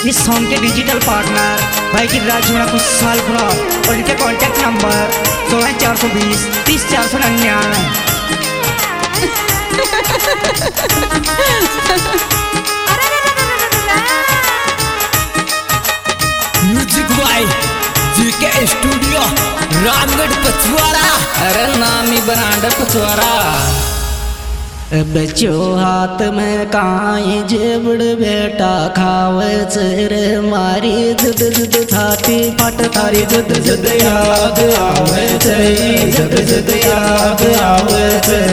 इस सॉन्ग के digital partner भाई की राजवाड़ा कुछ साल पूरा और इनके contact number 16420 30499। Music by GK studio Ramgarh Pachwara. अरे नामी ब्रांड पचवाड़ा। बच्चो हाथ में काई जेबड़ बेटा खावे चेरे मारी जद जद छाती फट थारी जद जद याद आवे छे जद जद याद आवे छे।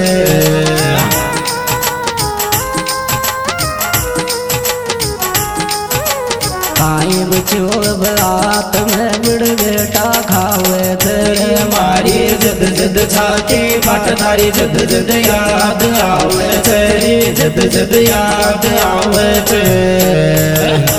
काई बच्चो हाथ में बड़ बेटा खावे तेरे मारी जद जद छाती फट थारी जद जद याद आवे तेरी जद जद याद आवे तेरे।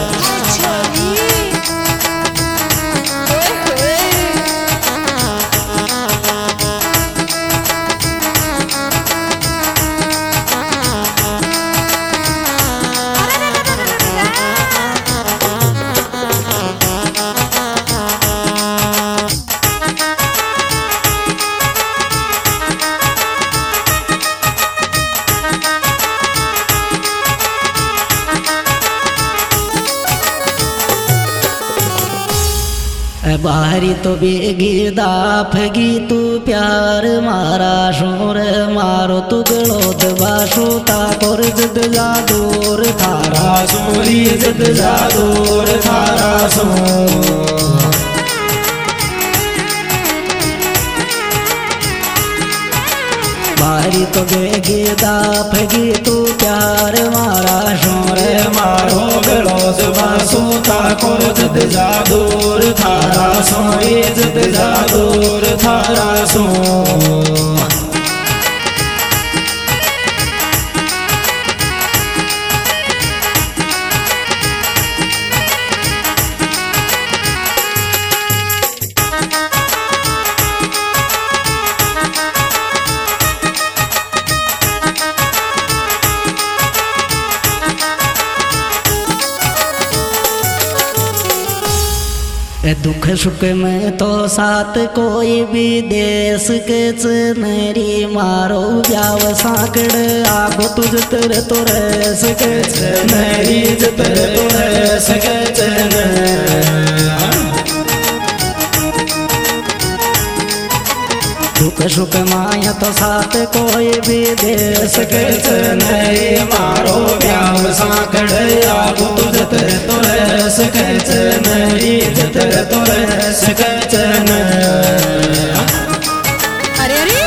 बाहरी तो बेगी दाफगी तू प्यार मारा शोर मारो तू गलोद बाशो ताकोर जद जादूर थारा सोरी जद जादूर थारा सो। बाहरी तो बेगी दाफगी तू प्यार मारा शोर मारो गलोद बाशो ताकोर जद जादूर थारा सोई जद जादूर थारा सो। दुख सुख में तो साथ कोई भी देश के चनेरी मारो ब्याव साकड़ आगो तुझ तेरे तो रह सके चनेरी तेरे तो रह सके चने। दुख सुख माया तो साथ कोई भी देश के चनेरी मारो ब्याव साकड़ आगो तुझ तेरे तो रह सके चनेरी तेरे तो रह सके चने। अरे अरे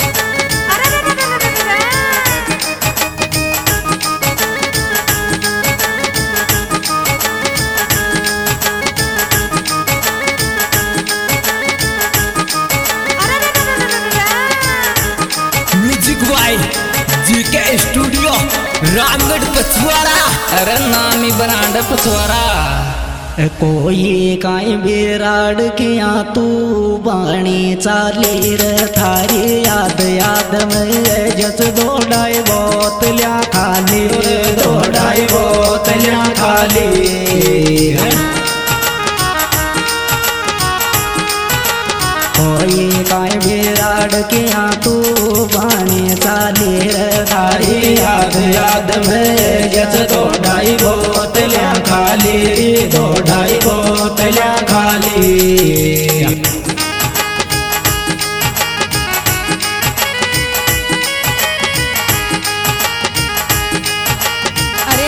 music by GK studio Ramgarh Pachwara. अरे नामी ब्रांड पचवाड़ा। कोई काई बिराड़ किया तू बाणी चाली रे थारी याद याद में जस दौड़ाई बोतलियाँ खाली दौड़ाई बोतलियाँ खाली। कोई काई बिराड़ किया तू बाणी चाली रे थारी याद याद में जस दौड़ाई बोतलियाँ खाली दौड़ाई बोतलियाँ खाली। अरे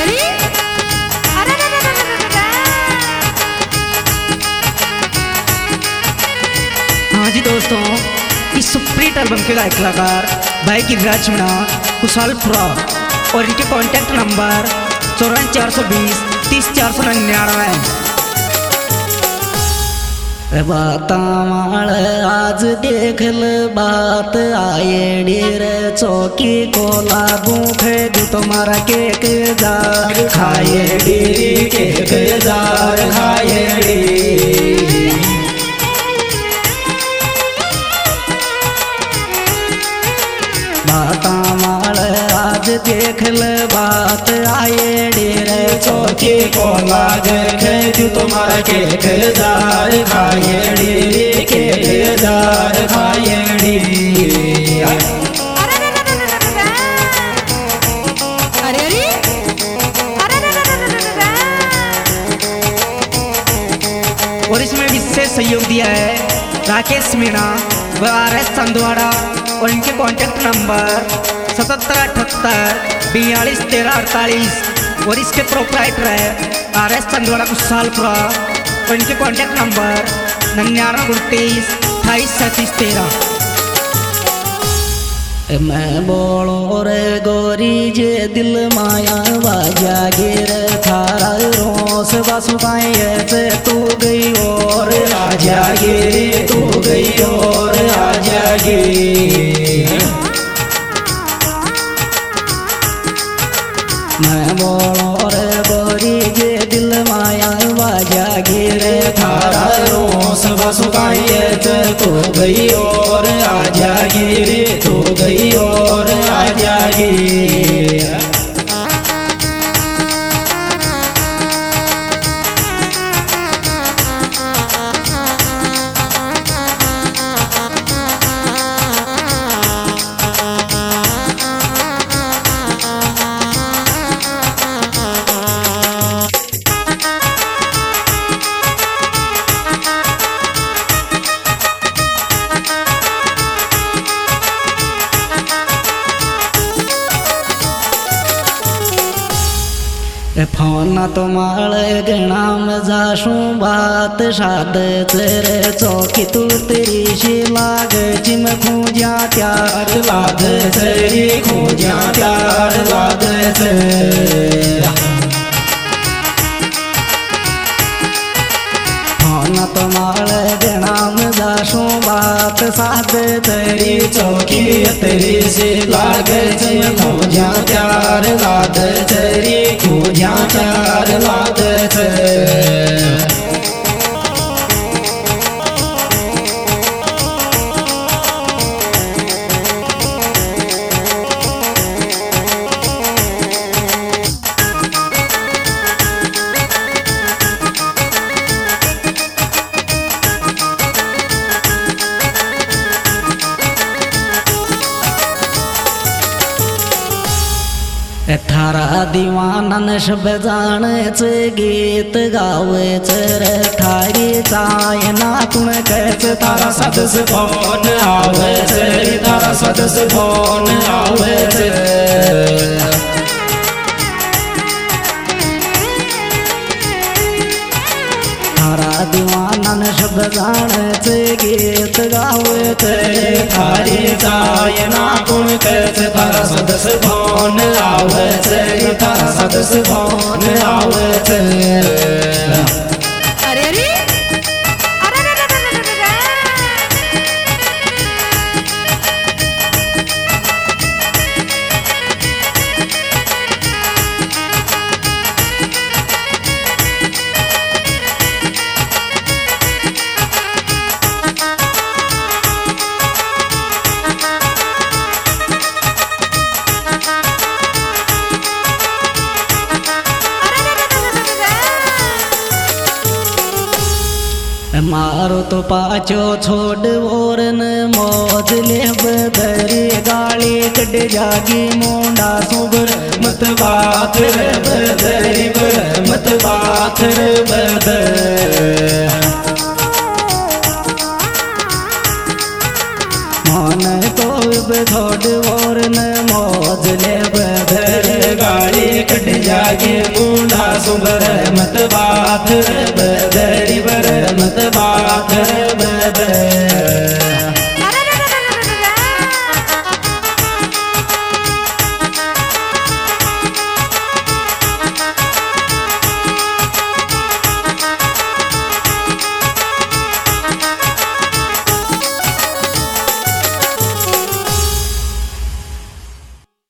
हाँ जी दोस्तों, इस सुप्रीट एल्बम के गायक कलाकार भाई की राजवाड़ा कुशालपुरा और इनके कॉन्टैक्ट नंबर 9420 30499। बाता माल आज देख ल बात आए डेर चौकी को लागू थे तुम्हारा केक जार खाए डेरी केक जार खाए डेरी। बाता माल आज दे देख ले बात आएड़ी रे चौकी को लागे खेजू तुम्हारा के जार खाएड़ी के जार खाएड़ी। और इसमें विशेष सहयोग दिया है राकेश मीणा व RS चंदवाड़ा और इनके कॉन्टैक्ट नंबर 7778421348 और इसके प्रोपराइटर है RS चंदवाड़ा कुशालपुरा और इनके कॉन्टैक्ट नंबर 9929283713। मैं बोलो रे गोरी जे दिल माया बाजा गिर थारा रोस बसुकाई से तू गई और आजा गिरी तू गई और आजा गिरी। मैं बोलो रे गोरी जे दिल माया बाजा गिर थारा रोस बसुकाई से तू गई और आजा गिरी तू गई और आजा गिरी। फोन तुम्हारे गणा में जाशू बात शाद तेरे चौकी तू तेरी शी लाग जिम खूजा प्यार लाग तेरी खूजा प्यार लाग फोन तुम्हारे गणा में जाशू बात साध तेरी चौकी तेरी शी लाग जिम खूजा प्यार लाग तेरी खूजा प्यार लाग थारा दीवानन शब जाणेच गीत गावेच रे थारी चायना तुम कैच तारा सदस फोन आवेच तारा सदस फोन आवेच। थारा दीवानन शब जाणेच गीत गावेच थारी चायना तुम कैच तारा सदस फोन आवेच तारा सदस फोन आवेच। अरे अरे मारो तो पाचो छोड़ और न मौज ले बदरी गाली कट जागी मुंडा सुबर मत बात रे बदरी मत बात रे बदर। मन तो छोड़ और न मौज ले बदर गाली कट जागी मुंडा सुबर मत बात रे बदरी मत बात रे